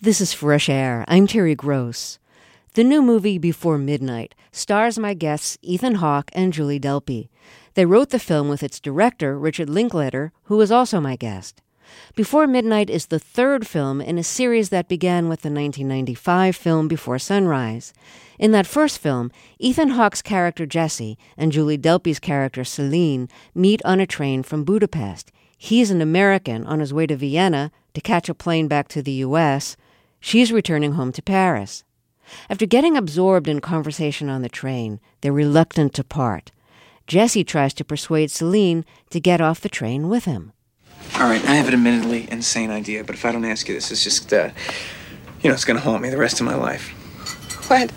This is Fresh Air. I'm Terry Gross. The new movie Before Midnight stars my guests Ethan Hawke and Julie Delpy. They wrote the film with its director, Richard Linklater, who was also my guest. Before Midnight is the third film in a series that began with the 1995 film Before Sunrise. In that first film, Ethan Hawke's character Jesse and Julie Delpy's character Celine meet on a train from Budapest. He's an American on his way to Vienna to catch a plane back to the U.S. She's returning home to Paris. After getting absorbed in conversation on the train, they're reluctant to part. Jesse tries to persuade Celine to get off the train with him. All right, I have an admittedly insane idea, but if I don't ask you, this is just, it's going to haunt me the rest of my life. What?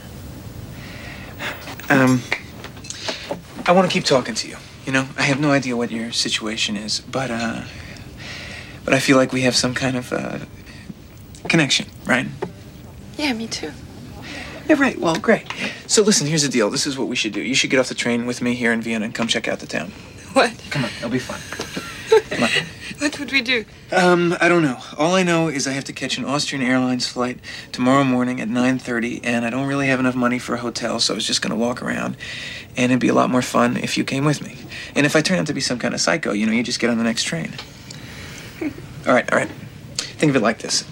I want to keep talking to you. I have no idea what your situation is, but I feel like we have some kind of connection, right? Yeah, me too. Yeah, right. Well, great. So listen, here's the deal. This is what we should do. You should get off the train with me here in Vienna and come check out the town. What? Come on, it'll be fun. Come on. What would we do? I don't know. All I know is I have to catch an Austrian Airlines flight tomorrow morning at 9:30, and I don't really have enough money for a hotel, so I was just going to walk around, and it'd be a lot more fun if you came with me. And if I turn out to be some kind of psycho, you just get on the next train. All right. Think of it like this.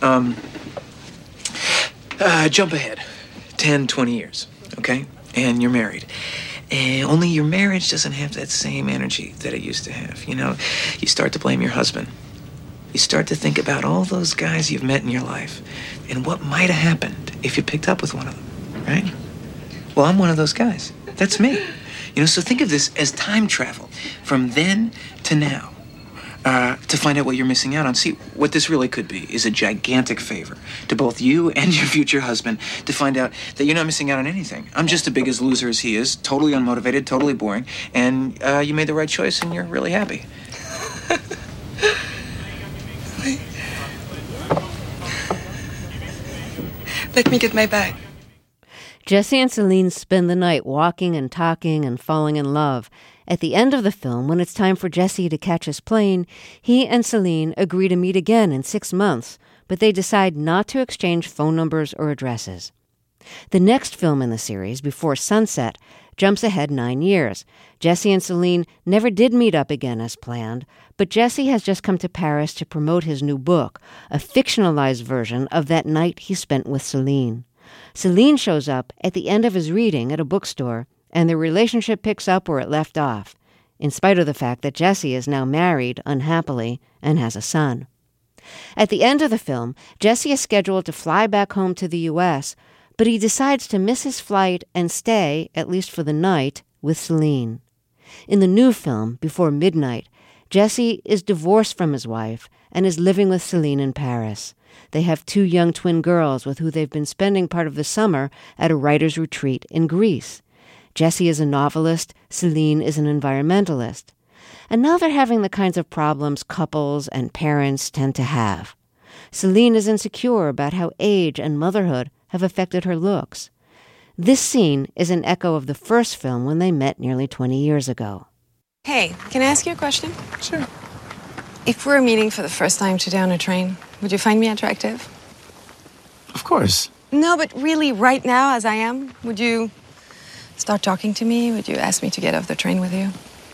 Jump ahead 10, 20 years, okay? And you're married. And only your marriage doesn't have that same energy that it used to have. You start to blame your husband. You start to think about all those guys you've met in your life and what might have happened if you picked up with one of them, right? Well, I'm one of those guys. That's me. So think of this as time travel from then to now. To find out what you're missing out on. See, what this really could be is a gigantic favor to both you and your future husband to find out that you're not missing out on anything. I'm just as big a loser as he is, totally unmotivated, totally boring, and you made the right choice and you're really happy. Let me get my bag. Jesse and Celine spend the night walking and talking and falling in love. At the end of the film, when it's time for Jesse to catch his plane, he and Celine agree to meet again in 6 months, but they decide not to exchange phone numbers or addresses. The next film in the series, Before Sunset, jumps ahead 9 years. Jesse and Celine never did meet up again as planned, but Jesse has just come to Paris to promote his new book, a fictionalized version of that night he spent with Celine. Celine shows up at the end of his reading at a bookstore, and their relationship picks up where it left off, in spite of the fact that Jesse is now married, unhappily, and has a son. At the end of the film, Jesse is scheduled to fly back home to the U.S., but he decides to miss his flight and stay, at least for the night, with Celine. In the new film, Before Midnight, Jesse is divorced from his wife and is living with Celine in Paris. They have 2 young twin girls with who they've been spending part of the summer at a writer's retreat in Greece. Jesse is a novelist, Celine is an environmentalist. And now they're having the kinds of problems couples and parents tend to have. Celine is insecure about how age and motherhood have affected her looks. This scene is an echo of the first film when they met nearly 20 years ago. Hey, can I ask you a question? Sure. If we're meeting for the first time today on a train, would you find me attractive? Of course. No, but really, right now, as I am, would you start talking to me? Would you ask me to get off the train with you?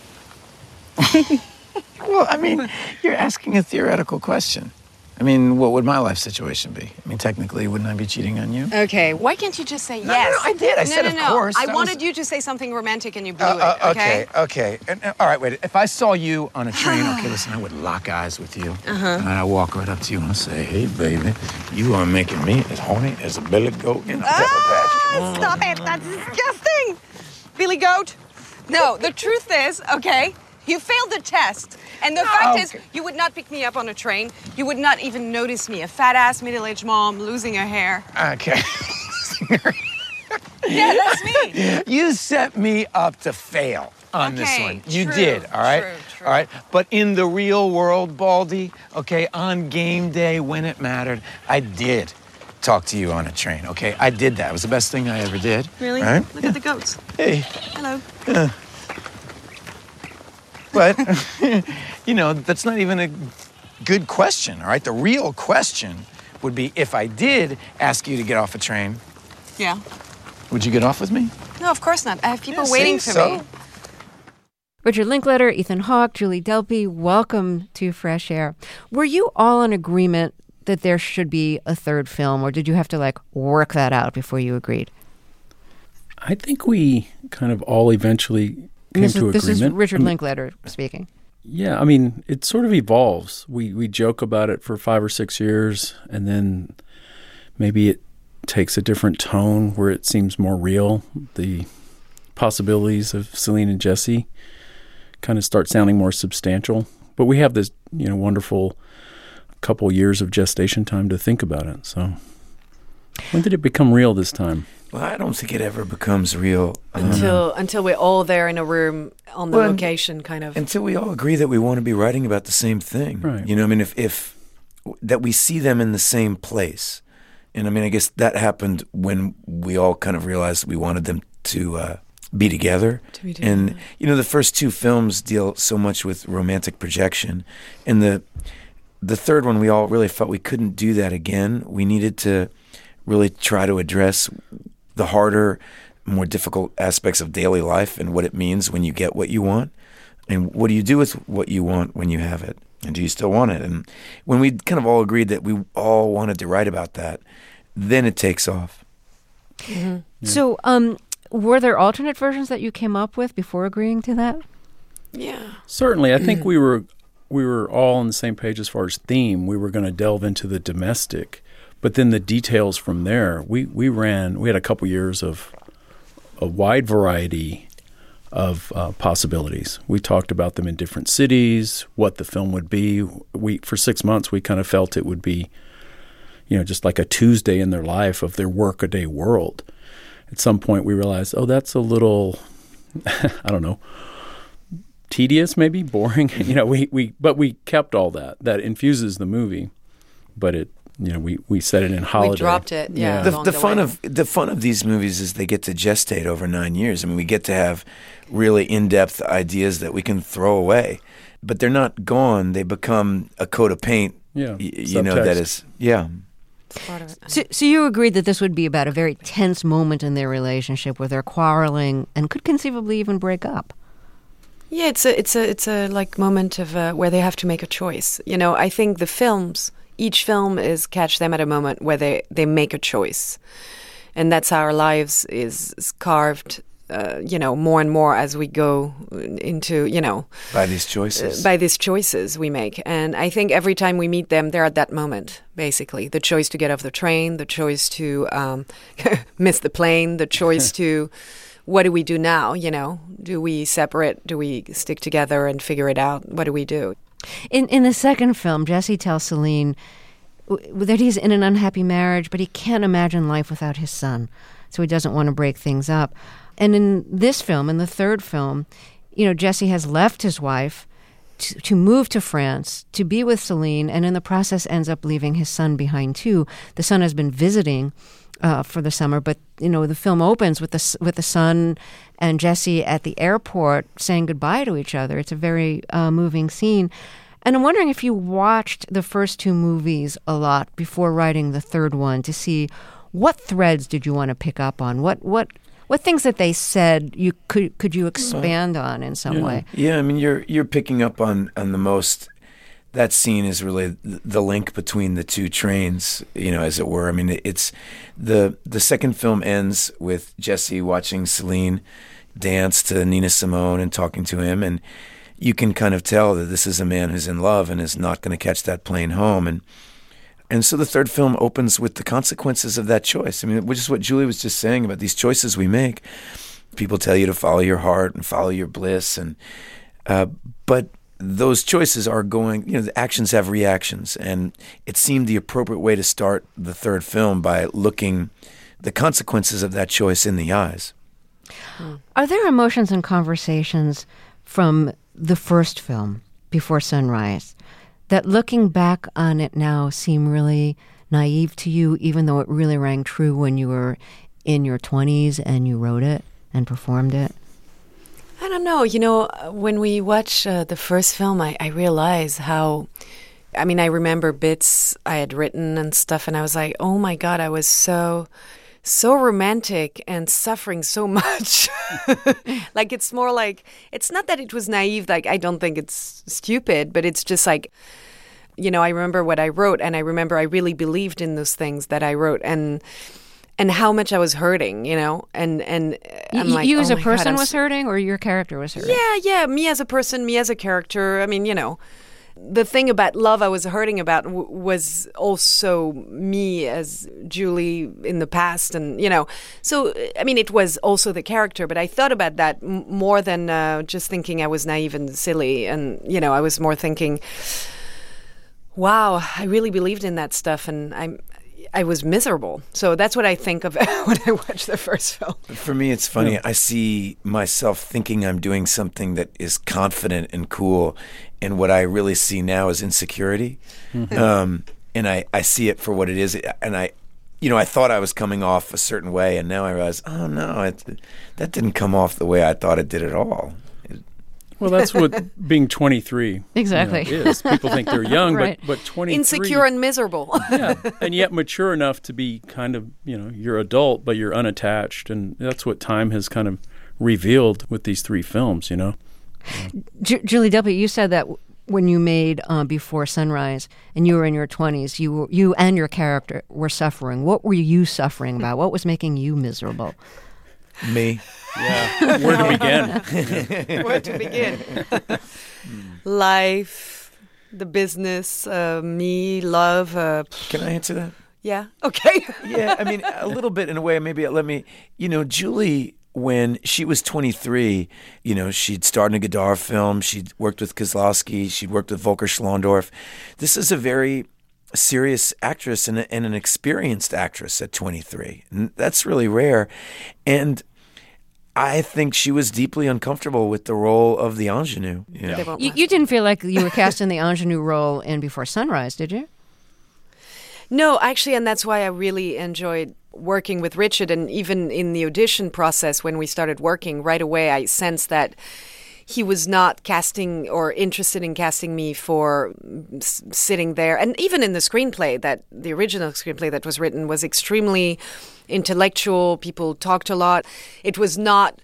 Well, you're asking a theoretical question. What would my life situation be? Technically, wouldn't I be cheating on you? Okay, why can't you just say yes? No, I did. I said, of course. I wanted you to say something romantic and you blew it, okay? Okay. All right, wait. If I saw you on a train, listen, I would lock eyes with you. And I'd walk right up to you and I'd say, hey, baby, you are making me as horny as a billy goat in a pepper patch. Stop it. That's disgusting. Billy Goat. No, the truth is, okay, you failed the test. And the fact is, you would not pick me up on a train. You would not even notice me, a fat-ass middle-aged mom losing her hair. Okay. Yeah, that's me. You set me up to fail on this one. You did, all right? True. All right? But in the real world, Baldy, okay, on game day when it mattered, I did talk to you on a train, okay? I did that. It was the best thing I ever did. Really? Right? Look at the goats. Hey. Hello. But, that's not even a good question, all right? The real question would be if I did ask you to get off a train, Yeah. would you get off with me? No, of course not. I have people Yeah, waiting see, for me. Richard Linklater, Ethan Hawke, Julie Delpy, welcome to Fresh Air. Were you all in agreement that there should be a third film, or did you have to work that out before you agreed? I think we kind of all eventually came to agreement. This is Richard Linklater speaking. Yeah, I mean, it sort of evolves. We joke about it for 5 or 6 years, and then maybe it takes a different tone where it seems more real. The possibilities of Celine and Jesse kind of start sounding more substantial. But we have this, wonderful couple years of gestation time to think about it. So when did it become real this time? Well, I don't think it ever becomes real. Until we're all there in a room on the location, kind of. Until we all agree that we want to be writing about the same thing. Right. If that we see them in the same place. And I guess that happened when we all kind of realized we wanted them to be together. And, the first 2 films deal so much with romantic projection. And the third one, we all really felt we couldn't do that again. We needed to really try to address the harder, more difficult aspects of daily life and what it means when you get what you want. And what do you do with what you want when you have it? And do you still want it? And when we kind of all agreed that we all wanted to write about that, then it takes off. Mm-hmm. Yeah. So were there alternate versions that you came up with before agreeing to that? Yeah. Certainly. I think we were all on the same page as far as theme. We were going to delve into the domestic. But then the details from there, we had a couple years of a wide variety of possibilities. We talked about them in different cities, what the film would be. For 6 months, we kind of felt it would be, just like a Tuesday in their life of their workaday world. At some point, we realized, that's a little, I don't know, tedious, maybe boring. But we kept all that. That infuses the movie, but it. We set it in holiday. We dropped it, yeah. The fun of these movies is they get to gestate over 9 years. We get to have really in-depth ideas that we can throw away, but they're not gone. They become a coat of paint. Yeah, that is, yeah. Part of it. So you agreed that this would be about a very tense moment in their relationship where they're quarreling and could conceivably even break up. Yeah, it's a moment of where they have to make a choice. I think the films. Each film is catch them at a moment where they make a choice. And that's how our lives is carved, more and more as we go into, By these choices. By these choices we make. And I think every time we meet them, they're at that moment, basically. The choice to get off the train, the choice to miss the plane, the choice to... What do we do now, Do we separate? Do we stick together and figure it out? What do we do? In the second film, Jesse tells Celine that he's in an unhappy marriage, but he can't imagine life without his son, so he doesn't want to break things up. And in this film, in the third film, Jesse has left his wife to move to France, to be with Celine, and in the process ends up leaving his son behind too. The son has been visiting for the summer, but the film opens with the son and Jesse at the airport saying goodbye to each other. It's a very moving scene. And I'm wondering if you watched the first 2 movies a lot before writing the third one to see what threads did you want to pick up on? What things that they said you could you expand on in some way? Yeah, you're picking up on the most. That scene is really the link between the 2 trains, as it were. It's the second film ends with Jesse watching Celine dance to Nina Simone and talking to him, and you can kind of tell that this is a man who's in love and is not going to catch that plane home. And so the third film opens with the consequences of that choice. Which is what Julie was just saying about these choices we make. People tell you to follow your heart and follow your bliss, but those choices are going, the actions have reactions, and it seemed the appropriate way to start the third film by looking the consequences of that choice in the eyes. Are there emotions and conversations from the first film, Before Sunrise, that looking back on it now seem really naive to you, even though it really rang true when you were in your 20s and you wrote it and performed it? I don't know. When we watch the first film, I realize how I mean, I remember bits I had written and stuff, and I was like, oh my God, I was so romantic and suffering so much. Like, it's more like, it's not that it was naive, like, I don't think it's stupid, but it's just like, you know, I remember what I wrote, and I remember I really believed in those things that I wrote, and how much I was hurting, you know, and I'm like, you as oh a my person God, was hurting, or your character was hurting? Yeah, me as a person, me as a character. I mean, you know, the thing about love I was hurting about was also me as Julie in the past, and you know, so I mean, it was also the character, but I thought about that more than just thinking I was naive and silly, and you know, I was more thinking, wow, I really believed in that stuff, and I was miserable. So that's what I think of when I watch the first film. For me, it's funny. Yeah. I see myself thinking I'm doing something that is confident and cool, and what I really see now is insecurity. Mm-hmm. And I see it for what it is. And I thought I was coming off a certain way, and now I realize, oh no, that didn't come off the way I thought it did at all. Well, that's what being 23 exactly is. People think they're young, right. but 23... Insecure and miserable. Yeah, and yet mature enough to be kind of, you know, you're adult, but you're unattached. And that's what time has kind of revealed with these three films, you know. Julie Delpy, you said that when you made Before Sunrise and you were in your 20s, you and your character were suffering. What were you suffering about? What was making you miserable? Me. Yeah. Where to begin? Where to begin? Life, the business, me, love. Can I answer that? Yeah. Okay. Yeah, I mean, a little bit in a way. Maybe let me, you know, Julie, when she was 23, you know, she'd starred in a Godard film. She'd worked with Kozlowski. She'd worked with Volker Schlondorf. This is a very serious actress and an experienced actress at 23. And that's really rare. And I think she was deeply uncomfortable with the role of the ingenue. Yeah. You didn't feel like you were cast in the ingenue role in Before Sunrise, did you? No, actually, and that's why I really enjoyed working with Richard. And even in the audition process, when we started working, right away I sensed that he was not casting or interested in casting me for sitting there. And even in the screenplay, that the original screenplay that was written was extremely intellectual. People talked a lot. It was not,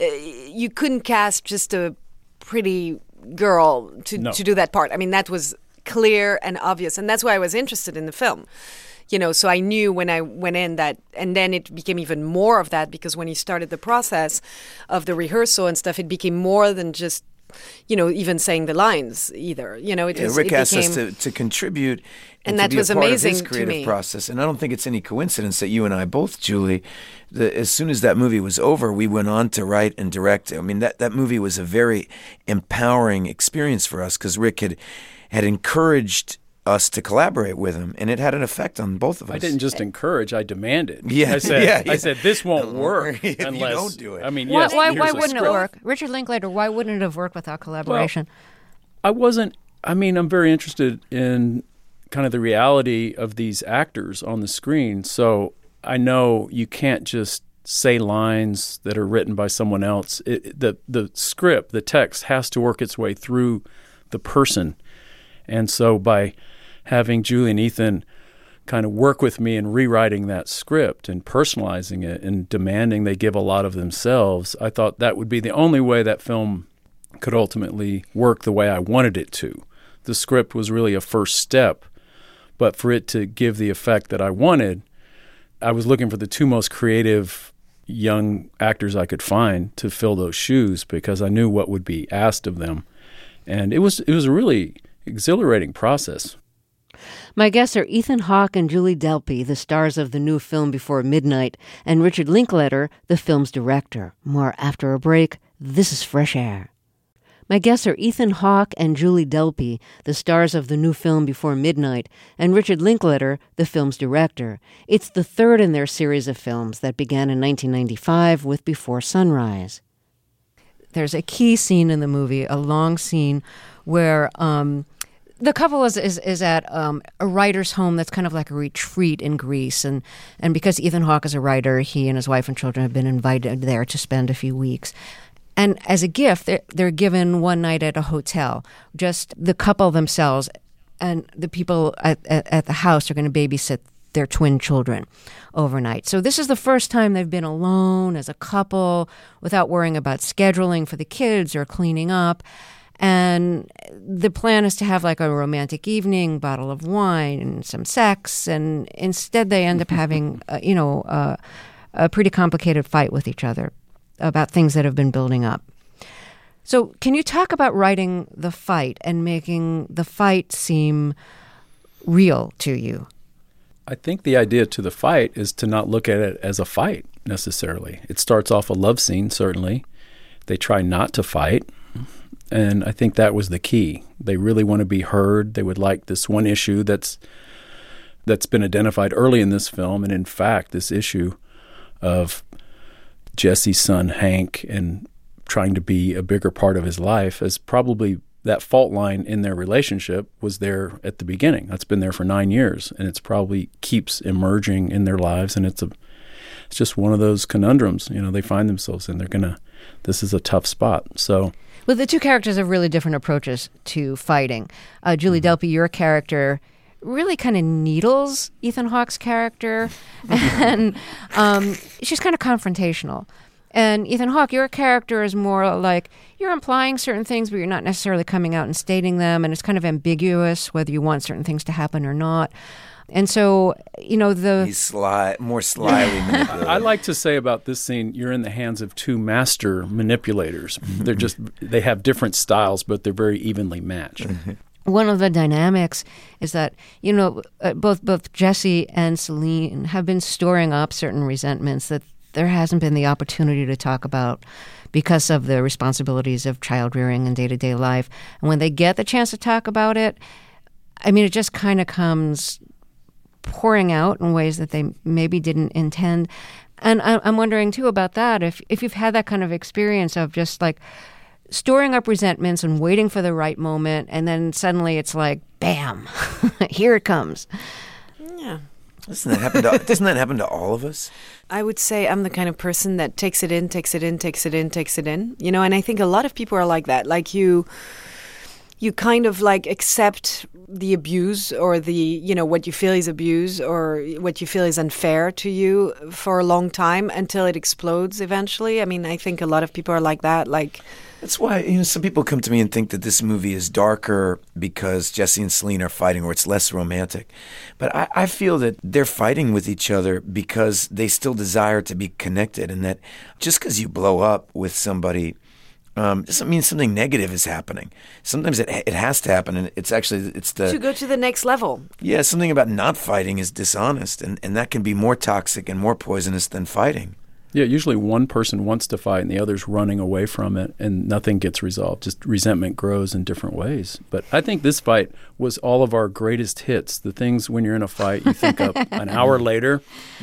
you couldn't cast just a pretty girl to do that part. I mean, that was clear and obvious. And that's why I was interested in the film. You know, so I knew when I went in that, and then it became even more of that, because when he started the process of the rehearsal and stuff, it became more than just, you know, even saying the lines either. You know, Rick asked us to contribute and that to be was a part amazing of his creative to me. process. And I don't think it's any coincidence that you and I both, Julie, as soon as that movie was over, we went on to write and direct. I mean, that movie was a very empowering experience for us, because Rick had encouraged us to collaborate with him, and it had an effect on both of us. I didn't just encourage; I demanded. Yeah, I said, yeah. I said this won't work if unless you don't do it. I mean, why, yes, why here's a wouldn't it script. work? Richard Linklater, why wouldn't it have worked without collaboration? Well, I'm very interested in kind of the reality of these actors on the screen. So I know you can't just say lines that are written by someone else. The script, the text has to work its way through the person. And so by having Julie and Ethan kind of work with me in rewriting that script and personalizing it and demanding they give a lot of themselves, I thought that would be the only way that film could ultimately work the way I wanted it to. The script was really a first step, but for it to give the effect that I wanted, I was looking for the two most creative young actors I could find to fill those shoes, because I knew what would be asked of them. And it was a really exhilarating process. My guests are Ethan Hawke and Julie Delpy, the stars of the new film Before Midnight, and Richard Linklater, the film's director. More after a break. This is Fresh Air. My guests are Ethan Hawke and Julie Delpy, the stars of the new film Before Midnight, and Richard Linklater, the film's director. It's the third in their series of films that began in 1995 with Before Sunrise. There's a key scene in the movie, a long scene, where the couple is at a writer's home that's kind of like a retreat in Greece. And because Ethan Hawke is a writer, he and his wife and children have been invited there to spend a few weeks. And as a gift, they're given one night at a hotel, just the couple themselves, and the people at the house are going to babysit their twin children overnight. So this is the first time they've been alone as a couple without worrying about scheduling for the kids or cleaning up. And the plan is to have like a romantic evening, bottle of wine and some sex. And instead they end up having, a pretty complicated fight with each other about things that have been building up. So can you talk about writing the fight and making the fight seem real to you? I think the idea to the fight is to not look at it as a fight necessarily. It starts off a love scene, certainly. They try not to fight, and I think that was the key. They really want to be heard. They would like this one issue that's been identified early in this film, and in fact, this issue of Jesse's son, Hank, and trying to be a bigger part of his life as probably that fault line in their relationship was there at the beginning. That's been there for 9 years, and it's probably keeps emerging in their lives, and it's just one of those conundrums, they find themselves in. This is a tough spot. So, well, the two characters have really different approaches to fighting. Julie Delpy, your character really kind of needles Ethan Hawke's character, and she's kind of confrontational. And Ethan Hawke, your character is more like you're implying certain things, but you're not necessarily coming out and stating them, and it's kind of ambiguous whether you want certain things to happen or not. And so, he's more slyly manipulative. I like to say about this scene, you're in the hands of two master manipulators. They have different styles, but they're very evenly matched. One of the dynamics is that, both Jesse and Celine have been storing up certain resentments that there hasn't been the opportunity to talk about because of the responsibilities of child rearing and day-to-day life. And when they get the chance to talk about it, it just kind of comes pouring out in ways that they maybe didn't intend. And I'm wondering, too, about that, if you've had that kind of experience of just, like, storing up resentments and waiting for the right moment, and then suddenly it's like, bam, here it comes. Yeah. Doesn't that happen to all of us? I would say I'm the kind of person that takes it in. And I think a lot of people are like that. Like you kind of like accept the abuse or the, what you feel is abuse or what you feel is unfair to you for a long time until it explodes eventually. I think a lot of people are like that. Like, that's why, some people come to me and think that this movie is darker because Jesse and Celine are fighting, or it's less romantic. But I feel that they're fighting with each other because they still desire to be connected, and that just because you blow up with somebody doesn't mean something negative is happening. Sometimes it has to happen, and it's to go to the next level. Yeah, something about not fighting is dishonest, and that can be more toxic and more poisonous than fighting. Yeah, usually one person wants to fight and the other's running away from it, and nothing gets resolved. Just resentment grows in different ways. But I think this fight was all of our greatest hits. The things when you're in a fight, you think of an hour later,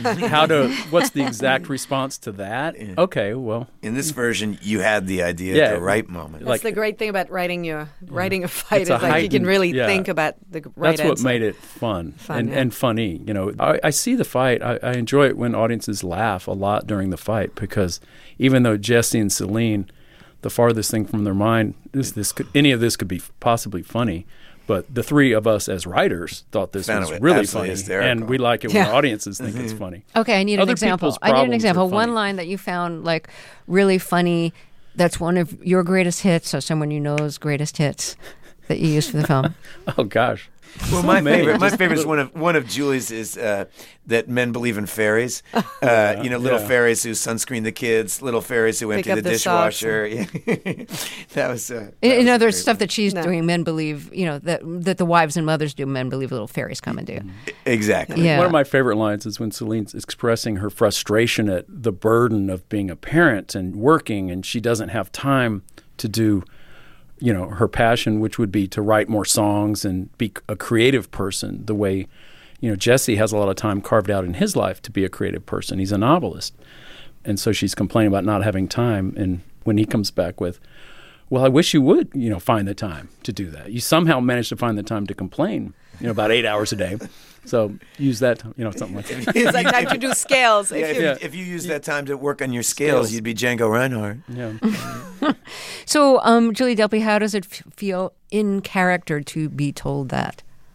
what's the exact response to that? Yeah. Okay, well. In this version, you had the idea at the right moment. That's the great thing about writing a fight. Is like you can really think about the right answer. That's what made it fun and funny. I see the fight. I enjoy it when audiences laugh a lot during the fight, because even though Jesse and Celine, the farthest thing from their mind is any of this could be possibly funny, but the three of us as writers thought this was really funny, hysterical. And we like it when audiences think it's funny. Okay, I need an example. One line that you found like really funny. That's one of your greatest hits, or someone you know's greatest hits that you used for the film. Oh gosh. Well, my favorite is one of Julie's is that men believe in fairies. Little fairies who sunscreen the kids, little fairies who empty the dishwasher. That was. In other words, stuff that she's doing, men believe. That the wives and mothers do. Men believe little fairies come and do. Exactly. Yeah. One of my favorite lines is when Celine's expressing her frustration at the burden of being a parent and working, and she doesn't have time to do her passion, which would be to write more songs and be a creative person the way, Jesse has a lot of time carved out in his life to be a creative person. He's a novelist. And so she's complaining about not having time. And when he comes back with, well, I wish you would, find the time to do that. You somehow managed to find the time to complain, about 8 hours a day. So use that, something like that. It's like time to do scales. If you use that time to work on your scales, you'd be Django Reinhardt. Yeah. So, Julie Delpy, how does it feel in character to be told that?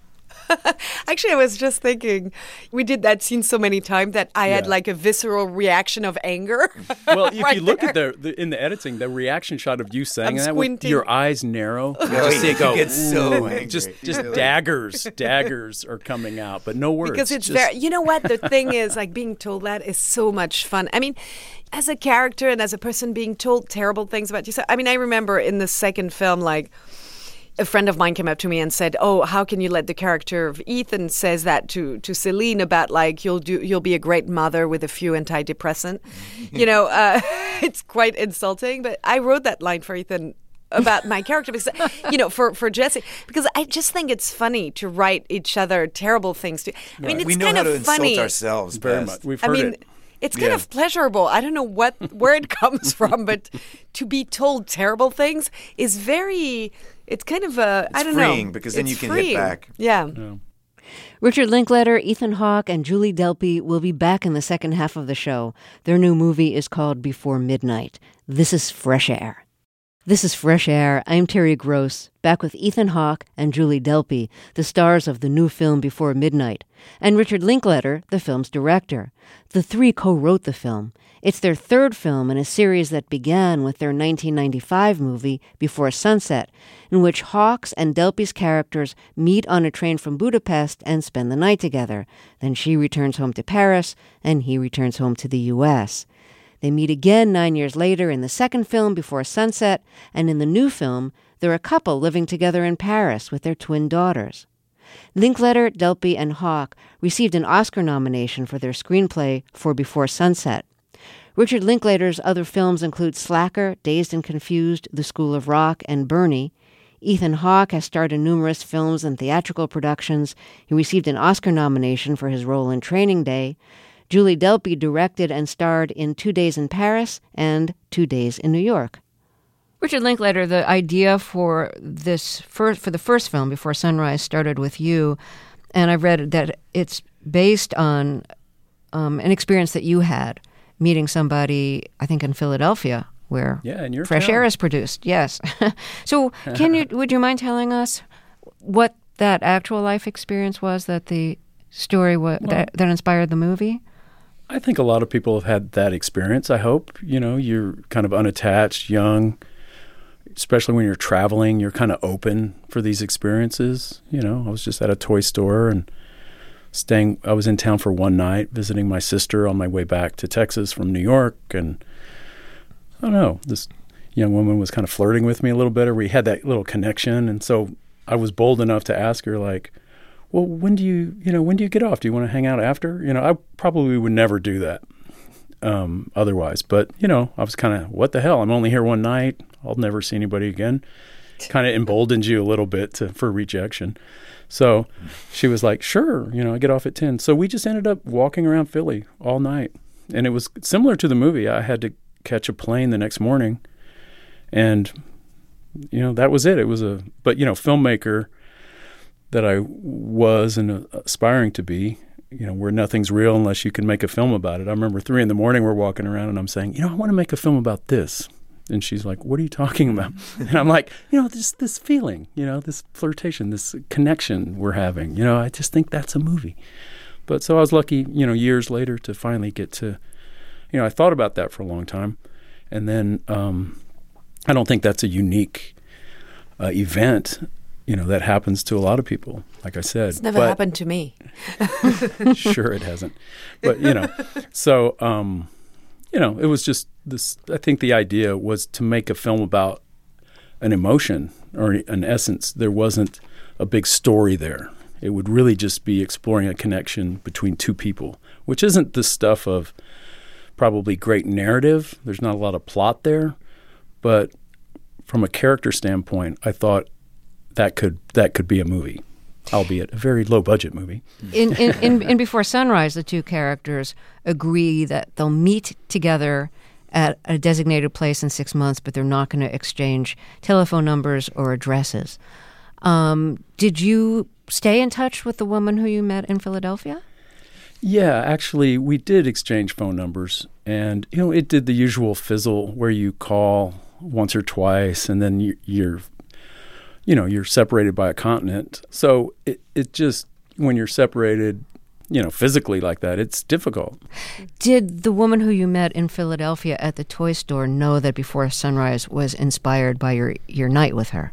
Actually, I was just thinking, we did that scene so many times that I had like a visceral reaction of anger. Well, if right you look there. at in the editing, the reaction shot of you saying I'm that, squinting. your eyes narrow. You Oh, just see it go. you get so "Ooh," angry. just daggers are coming out, but no words. Because it's just, very, you know what? The thing is, like, being told that is so much fun. I mean, as a character and as a person being told terrible things about yourself. I mean, I remember in the second film, like, a friend of mine came up to me and said, "Oh, how can you let the character of Ethan says that to Celine about like you'll be a great mother with a few antidepressant?" You know, it's quite insulting. But I wrote that line for Ethan about my character because, you know, for Jesse, because I just think it's funny to write each other terrible things. I mean, it's we know kind how to of funny. insult ourselves very best. much. We've I heard mean, it. it's kind Yeah. of pleasurable. I don't know where it comes from, but to be told terrible things is very. It's kind of I don't know. freeing because then It's you can freeing. hit back. Yeah. Richard Linklater, Ethan Hawke, and Julie Delpy will be back in the second half of the show. Their new movie is called Before Midnight. This is Fresh Air. This is Fresh Air. I'm Terry Gross, back with Ethan Hawke and Julie Delpy, the stars of the new film Before Midnight, and Richard Linklater, the film's director. The three co-wrote the film. It's their third film in a series that began with their 1995 movie Before Sunset, in which Hawke's and Delpy's characters meet on a train from Budapest and spend the night together. Then she returns home to Paris, and he returns home to the U.S. They meet again 9 years later in the second film, Before Sunset, and in the new film, they're a couple living together in Paris with their twin daughters. Linklater, Delpy, and Hawke received an Oscar nomination for their screenplay for Before Sunset. Richard Linklater's other films include Slacker, Dazed and Confused, The School of Rock, and Bernie. Ethan Hawke has starred in numerous films and theatrical productions. He received an Oscar nomination for his role in Training Day. Julie Delpy directed and starred in 2 Days in Paris and 2 Days in New York. Richard Linklater, the idea for the first film, Before Sunrise, started with you, and I read that it's based on an experience that you had meeting somebody, I think, in Philadelphia, where in your Fresh town. Air is produced. Yes. So, would you mind telling us what that actual life experience was that the story that inspired the movie? I think a lot of people have had that experience, I hope. You know, you're kind of unattached, young, especially when you're traveling, you're kind of open for these experiences. You know, I was just at a toy store and I was in town for one night visiting my sister on my way back to Texas from New York. And I don't know, this young woman was kind of flirting with me a little bit, or we had that little connection. And so I was bold enough to ask her, like, well, when do you get off? Do you want to hang out after? You know, I probably would never do that otherwise. But, you know, I was kind of, what the hell? I'm only here one night. I'll never see anybody again. Kind of emboldened you a little bit for rejection. So she was like, sure, you know, I get off at 10. So we just ended up walking around Philly all night. And it was similar to the movie. I had to catch a plane the next morning. And, you know, that was it. But, you know, filmmaker that I was and aspiring to be, you know, where nothing's real unless you can make a film about it. I remember 3 a.m, we're walking around and I'm saying, you know, I want to make a film about this. And she's like, what are you talking about? And I'm like, you know, this feeling, you know, this flirtation, this connection we're having. You know, I just think that's a movie. But so I was lucky, you know, years later to finally get to, you know, I thought about that for a long time. And then I don't think that's a unique event, you know, that happens to a lot of people, like I said. It's never happened to me. Sure it hasn't. But, you know, so, you know, it was just this, I think the idea was to make a film about an emotion or an essence. There wasn't a big story there. It would really just be exploring a connection between two people, which isn't the stuff of probably great narrative. There's not a lot of plot there. But from a character standpoint, I thought that could be a movie, albeit a very low-budget movie. In Before Sunrise, the two characters agree that they'll meet together at a designated place in 6 months, but they're not going to exchange telephone numbers or addresses. Did you stay in touch with the woman who you met in Philadelphia? Yeah, actually, we did exchange phone numbers, and, you know, it did the usual fizzle where you call once or twice, and then you're separated by a continent. So it just when you're separated, physically like that, it's difficult. Did the woman who you met in Philadelphia at the toy store know that Before Sunrise was inspired by your night with her?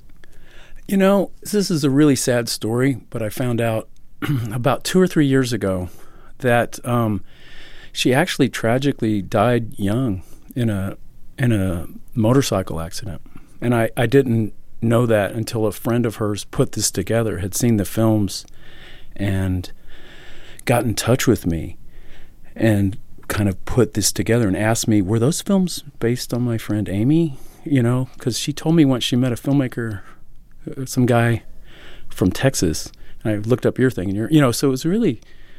This is a really sad story, but I found out about 2 or 3 years ago that she actually tragically died young in a motorcycle accident. And I didn't know that until a friend of hers put this together, had seen the films and got in touch with me and kind of put this together and asked me, were those films based on my friend Amy? Because she told me once she met a filmmaker, some guy from Texas, and I looked up your thing, and so it was really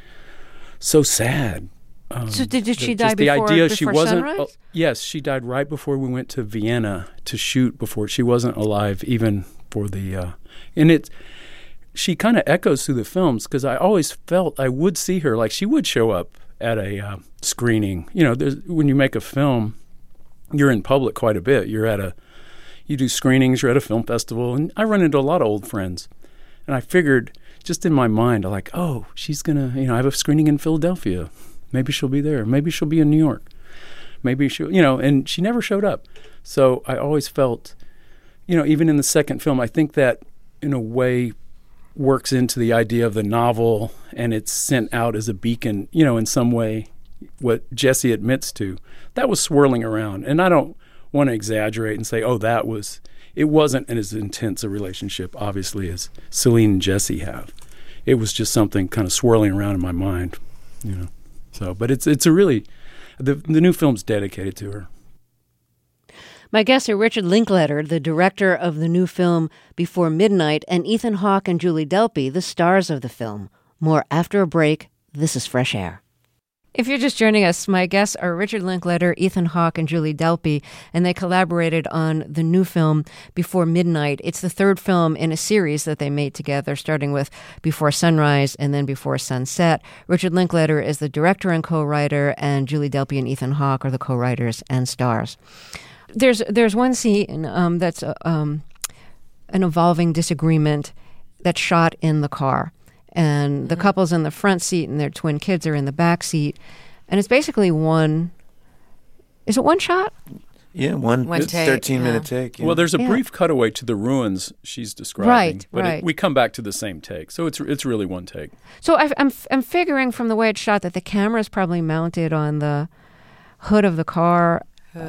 so sad. So did she die before Sunrise? Yes, she died right before we went to Vienna to shoot. Before she wasn't alive even for the and she kind of echoes through the films, because I always felt I would see her, like she would show up at a screening. When you make a film, you're in public quite a bit. You do screenings, you're at a film festival, and I run into a lot of old friends. And I figured, just in my mind, I'm like, oh, she's going to, I have a screening in Philadelphia. Maybe she'll be there. Maybe she'll be in New York. Maybe she'll, and she never showed up. So I always felt, even in the second film, I think that in a way works into the idea of the novel, and it's sent out as a beacon, in some way, what Jesse admits to. That was swirling around. And I don't want to exaggerate and say, it wasn't as intense a relationship, obviously, as Celine and Jesse have. It was just something kind of swirling around in my mind, So, but it's a really, the new film's dedicated to her. My guests are Richard Linklater, the director of the new film Before Midnight, and Ethan Hawke and Julie Delpy, the stars of the film. More after a break. This is Fresh Air. If you're just joining us, my guests are Richard Linklater, Ethan Hawke, and Julie Delpy, and they collaborated on the new film Before Midnight. It's the third film in a series that they made together, starting with Before Sunrise and then Before Sunset. Richard Linklater is the director and co-writer, and Julie Delpy and Ethan Hawke are the co-writers and stars. There's one scene that's an evolving disagreement that's shot in the car. And the couple's in the front seat and their twin kids are in the back seat. And it's basically one shot? Yeah, one take, 13-minute take. Yeah. Well, there's a brief cutaway to the ruins she's describing. Right. We come back to the same take. So it's really one take. So I'm figuring from the way it's shot that the camera's probably mounted on the hood of the car.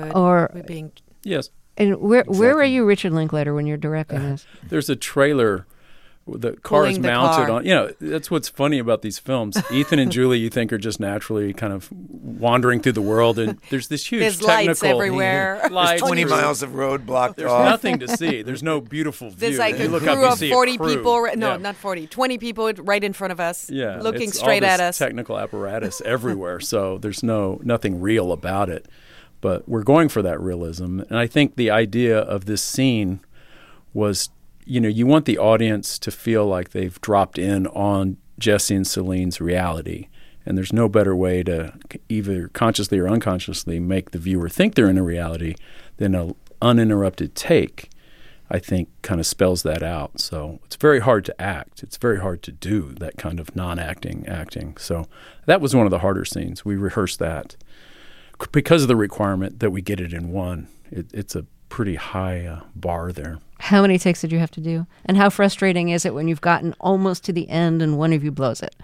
Yes. And where are you, Richard Linklater, when you're directing this? There's a trailer. The car is mounted on. That's what's funny about these films. Ethan and Julie, you think, are just naturally kind of wandering through the world, and there's this huge there's technical lights everywhere. There's 20 miles of road blocked There's off. nothing to see. There's no beautiful view. There's like you a look crew up, you of see 40 a crew. people. No, Yeah. not 40. 20 people right in front of us, looking it's straight all at this us. Technical apparatus everywhere, so there's nothing real about it. But we're going for that realism, and I think the idea of this scene was, you want the audience to feel like they've dropped in on Jesse and Celine's reality. And there's no better way to either consciously or unconsciously make the viewer think they're in a reality than an uninterrupted take, I think, kind of spells that out. So it's very hard to act. It's very hard to do that kind of non-acting acting. So that was one of the harder scenes. We rehearsed that because of the requirement that we get it in one. It's a pretty high bar there. How many takes did you have to do? And how frustrating is it when you've gotten almost to the end and one of you blows it?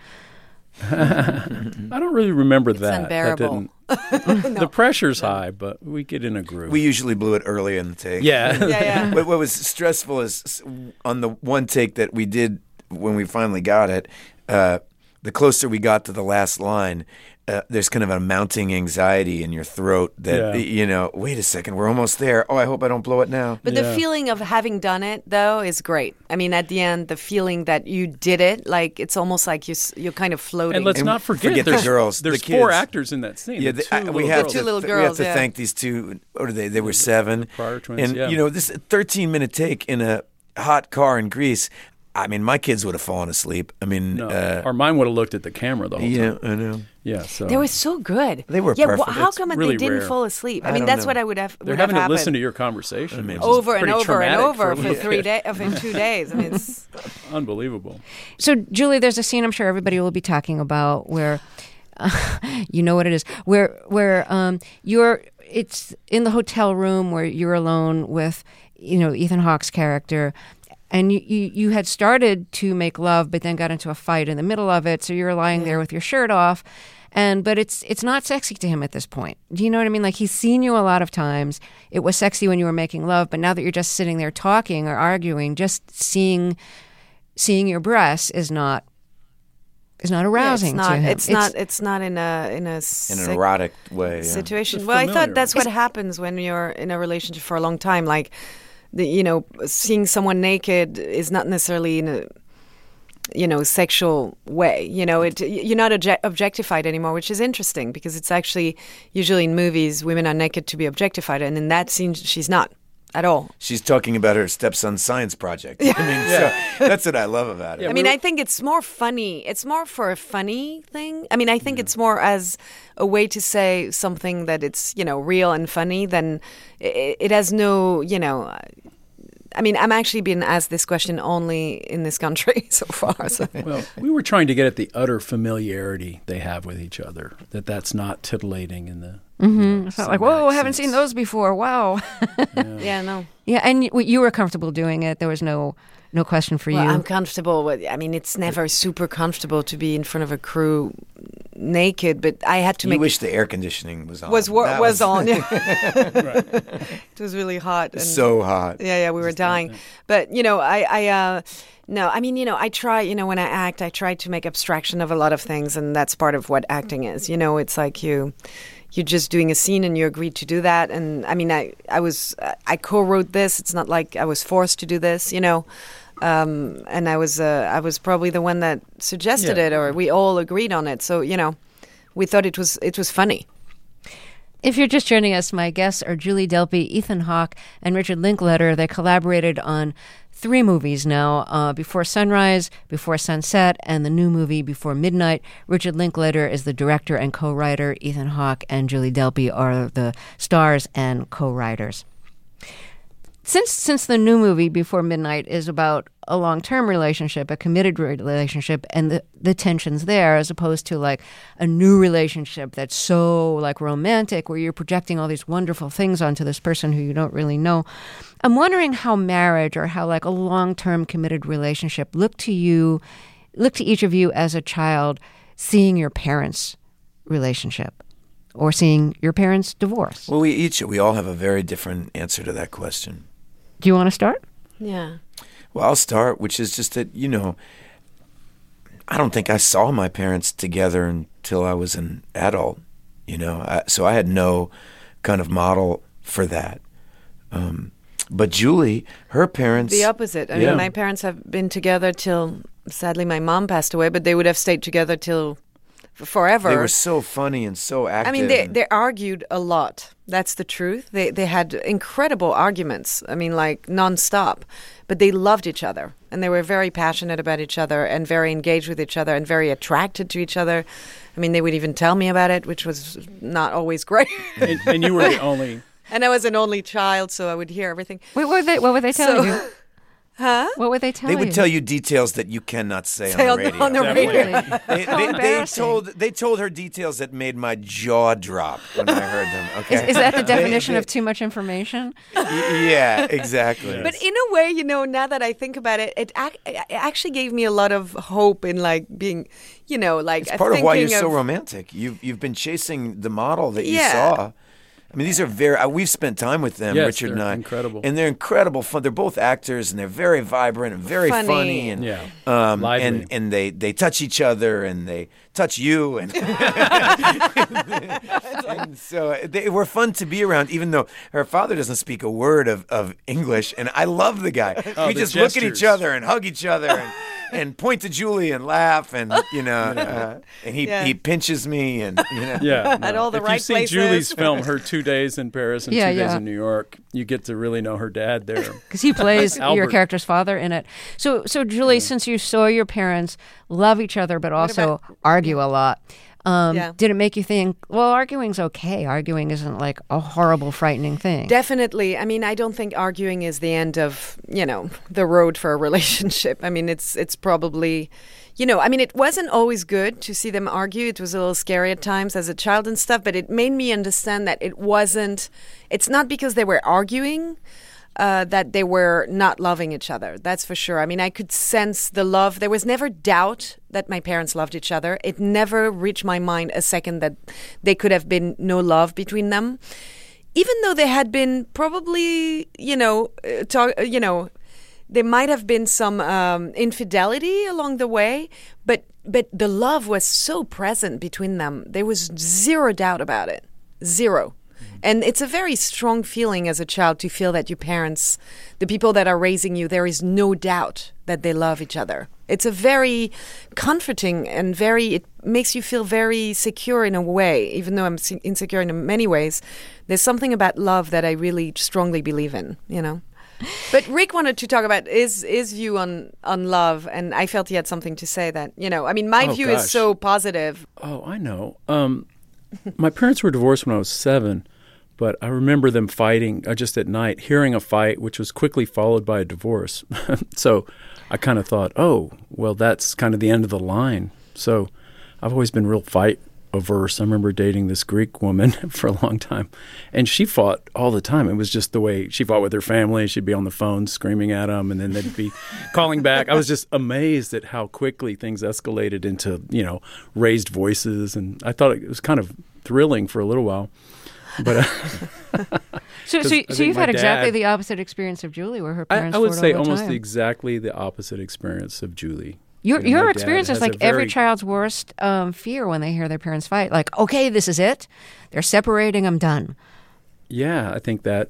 I don't really remember that. Unbearable. The pressure's high, but we get in a groove. We usually blew it early in the take. Yeah. Yeah. What was stressful is on the one take that we did when we finally got it, the closer we got to the last line, there's kind of a mounting anxiety in your throat that, wait a second, we're almost there. Oh, I hope I don't blow it now. But the feeling of having done it, though, is great. I mean, at the end, the feeling that you did it, like it's almost like you're kind of floating. And let's not forget the girls. There's the kids. 4 actors in that scene. Yeah, we have two little We girls, have to thank these two. What are they? They were 7. Prior twins, and this 13-minute take in a hot car in Greece. I mean, my kids would have fallen asleep. I mean, No, or mine would have looked at the camera the whole yeah, time. I know. Yeah, so They were so good. They were yeah, perfect. How It's come really they didn't rare. fall asleep? I I mean, don't that's know. what I would have. they're would have having to happened. listen to your conversation. mean, which is over and pretty over and traumatic over for for a 3 days, in 2 days. I mean, it's Unbelievable. So, Julie, there's a scene I'm sure everybody will be talking about where, you know what it is, where it's in the hotel room where you're alone with, Ethan Hawke's character, and you had started to make love, but then got into a fight in the middle of it. So you're lying there with your shirt off, but it's not sexy to him at this point. Do you know what I mean? Like, he's seen you a lot of times. It was sexy when you were making love, but now that you're just sitting there talking or arguing, just seeing your breasts is not arousing to him. It's not in a In an erotic way. Yeah. situation. It's Well, I familiar. thought that's what happens when you're in a relationship for a long time. Like, seeing someone naked is not necessarily in a, sexual way. You're not objectified anymore, which is interesting because it's actually usually in movies women are naked to be objectified, and in that scene she's not at all. She's talking about her stepson's science project. I mean, so that's what I love about it. I mean, I think it's more funny. It's more for a funny thing. I mean, I think it's more as a way to say something that it's, real and funny than it has no, I mean, I'm actually being asked this question only in this country so far. So. Well, we were trying to get at the utter familiarity they have with each other, that's not titillating in the... It's not like, whoa, I haven't seen those before. Wow. Yeah, no. Yeah, and you were comfortable doing it. There was no question for Well, you. I'm comfortable with. I mean, it's never super comfortable to be in front of a crew naked, but I had to You make. wish the air conditioning was on. was That on. Yeah. It was really hot. And so hot. Yeah, we were dying. But no, I mean, I try. When I act, I try to make abstraction of a lot of things, and that's part of what acting is. It's like you're just doing a scene and you agreed to do that. And I mean, I co-wrote this. It's not like I was forced to do this, and I was probably the one that suggested it, or we all agreed on it. So we thought it was funny. If you're just joining us, my guests are Julie Delpy, Ethan Hawke, and Richard Linklater. They collaborated on 3 movies now, Before Sunrise, Before Sunset, and the new movie Before Midnight. Richard Linklater is the director and co-writer. Ethan Hawke and Julie Delpy are the stars and co-writers. Since the new movie Before Midnight is about a long-term relationship, a committed relationship, and the tensions there, as opposed to like a new relationship that's so like romantic, where you're projecting all these wonderful things onto this person who you don't really know. I'm wondering how marriage, or how like a long-term committed relationship looked to each of you as a child, seeing your parents' relationship or seeing your parents divorce. Well, we all have a very different answer to that question. Do you want to start? Yeah. Well, I'll start, which is just that, I don't think I saw my parents together until I was an adult, so I had no kind of model for that. But Julie, her parents... The opposite. I mean, my parents have been together till, sadly, my mom passed away, but they would have stayed together till forever. They were so funny and so active. I mean, they argued a lot. That's the truth. They had incredible arguments. I mean, like nonstop. But they loved each other, and they were very passionate about each other, and very engaged with each other, and very attracted to each other. I mean, they would even tell me about it, which was not always great. And you were the only... And I was an only child, so I would hear everything. Wait, what would they tell you? Huh? What would they tell you? They would tell you details that you cannot say Say on the radio. on the radio. They told her details that made my jaw drop when I heard them. Okay, Is that the definition of too much information? Yeah, exactly. But in a way, now that I think about it, it actually gave me a lot of hope in like being, like it's part of why you're thinking so romantic. You've been chasing the model that you Yeah. saw. I mean, these are we've spent time with them, Yes, Richard and they're I. incredible. And they're incredible fun. They're both actors, and they're very vibrant and very funny. And, Lively. and they touch each other, and they touch you. And, and so they were fun to be around, even though her father doesn't speak a word of English. And I love the guy. We just look at each other and hug each other and point to Julie and laugh, and and he pinches me, and at all the if right you see places. Julie's film, her 2 days in Paris and 2 days in New York, you get to really know her dad there because he plays your Albert. character's father in it. So Julie, since you saw your parents love each other but also argue a lot. Did it make you think, well, arguing's okay? Arguing isn't like a horrible, frightening thing. Definitely. I mean, I don't think arguing is the end of, the road for a relationship. I mean, it's probably, I mean, it wasn't always good to see them argue. It was a little scary at times as a child and stuff, but it made me understand that it's not because they were arguing that they were not loving each other. That's for sure. I mean, I could sense the love. There was never doubt that my parents loved each other. It never reached my mind a second that there could have been no love between them. Even though there had been probably, there might have been some infidelity along the way, but the love was so present between them. There was zero doubt about it. Zero. And it's a very strong feeling as a child to feel that your parents, the people that are raising you, there is no doubt that they love each other. It's a very comforting and it makes you feel very secure in a way, even though I'm insecure in many ways. There's something about love that I really strongly believe in, But Rick wanted to talk about his view on love, and I felt he had something to say that, I mean, my view is so positive. Oh, I know. My parents were divorced when I was 7. But I remember them fighting just at night, hearing a fight, which was quickly followed by a divorce. So I kind of thought, oh, well, that's kind of the end of the line. So I've always been real fight averse. I remember dating this Greek woman for a long time, and she fought all the time. It was just the way she fought with her family. She'd be on the phone screaming at them, and then they'd be calling back. I was just amazed at how quickly things escalated into, raised voices, and I thought it was kind of thrilling for a little while. But so you've had exactly the opposite experience of Julie, where her parents. I would say all the almost time. Exactly the opposite experience of Julie. Your experience is like every child's worst fear when they hear their parents fight. Like, okay, this is it. They're separating. I'm done. Yeah, I think that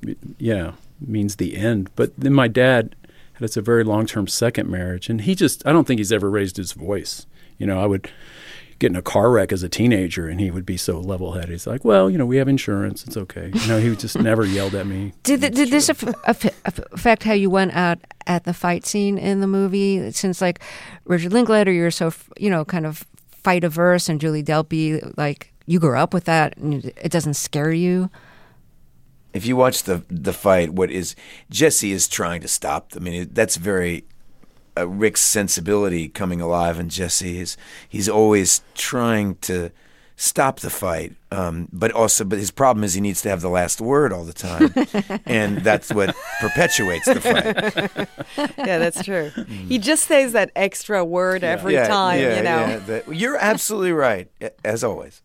means the end. But then my dad had a very long-term second marriage, and I don't think he's ever raised his voice. I would get in a car wreck as a teenager, and he would be so level-headed. He's like, well, we have insurance. It's okay. He just never yelled at me. Did this affect how you went out at the fight scene in the movie? Since, like, Richard Linklater, you're so, kind of fight-averse, and Julie Delpy, like, you grew up with that, and it doesn't scare you? If you watch the fight, Jesse is trying to stop. I mean, that's very... Rick's sensibility coming alive, and Jesse he's always trying to stop the fight, but his problem is he needs to have the last word all the time, and that's what perpetuates the fight. Yeah, that's true. He just says that extra word every time. You're absolutely right, as always.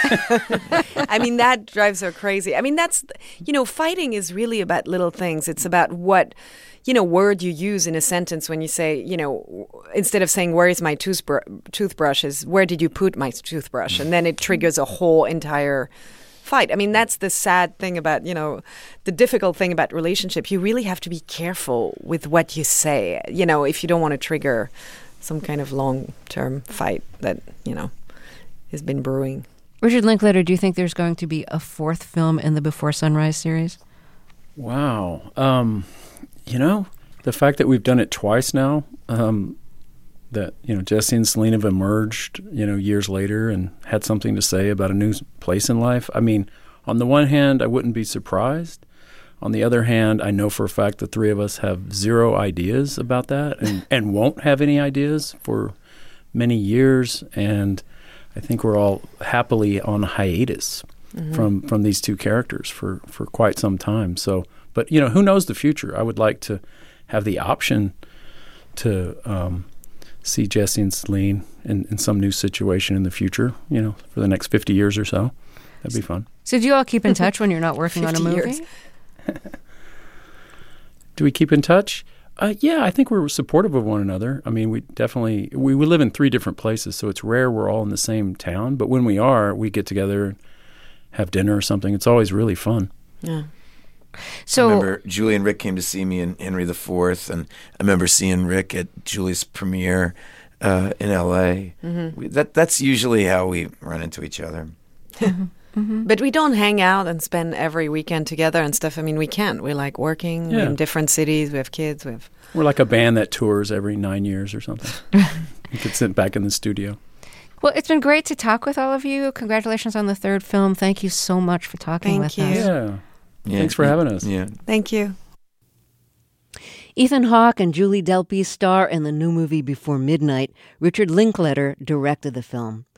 I mean, that drives her crazy. I mean, that's fighting is really about little things. It's about what word you use in a sentence when you say, instead of saying, where is my toothbrush, is where did you put my toothbrush? And then it triggers a whole entire fight. I mean, that's the sad thing about, the difficult thing about relationship. You really have to be careful with what you say, if you don't want to trigger some kind of long-term fight that, has been brewing. Richard Linklater, do you think there's going to be a 4th film in the Before Sunrise series? Wow. The fact that we've done it twice now, that, Jesse and Celine have emerged, years later and had something to say about a new place in life. I mean, on the one hand, I wouldn't be surprised. On the other hand, I know for a fact the three of us have zero ideas about that and won't have any ideas for many years. And I think we're all happily on hiatus from these two characters for quite some time. So, but, who knows the future? I would like to have the option to see Jesse and Celine in some new situation in the future, for the next 50 years or so. That'd be fun. So do you all keep in touch when you're not working on a movie? Years. Do we keep in touch? Yeah, I think we're supportive of one another. I mean, we definitely we live in 3 different places, so it's rare we're all in the same town. But when we are, we get together and have dinner or something. It's always really fun. Yeah. So I remember Julie and Rick came to see me in Henry IV, and I remember seeing Rick at Julie's premiere in L.A. That's usually how we run into each other. But we don't hang out and spend every weekend together and stuff. I mean, we can't. We're like working Yeah. in different cities. We have kids. We're like a band that tours every 9 years or something. You could sit back in the studio. well, it's been great to talk with all of you. Congratulations on the 3rd film. Thank you so much for talking Thank with you. us. Yeah. Thanks for having us. Yeah. Thank you. Ethan Hawke and Julie Delpy star in the new movie Before Midnight. Richard Linklater directed the film.